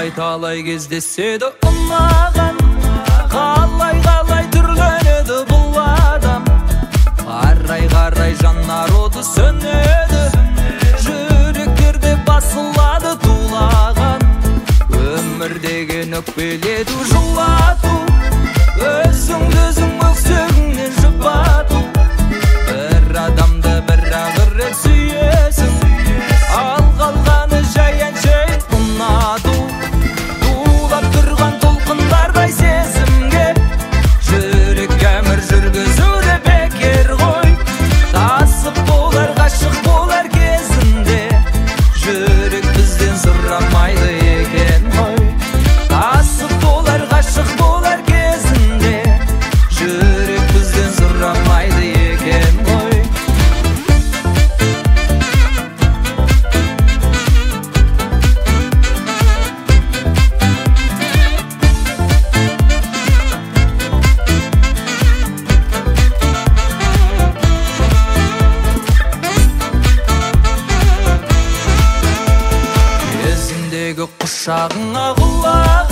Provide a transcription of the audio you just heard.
талай кездеседі ұнаған, қалай түрленеді бұл адам. Қарай жанар оты сөнеді, жүректерде басылады тулаған. Өмір деген өкпелету, жылату, өзіңді өзің өксігіңнен жұбату. Бір адамды бір-ақ рет сүйесің, ал қалғаны жай әншейін ұнату. Тулап тұрған толқындардай сезімге, жүрек әмір жүргізуді бекер ғой. Тасып болар, ғашық болар кезінде, жүрек бізден сұрамайды екен ғой. Тасып болар, ғашық болар кезінде, жүрек бізден сұрамайды екен ғой. Құшағыңа құлақ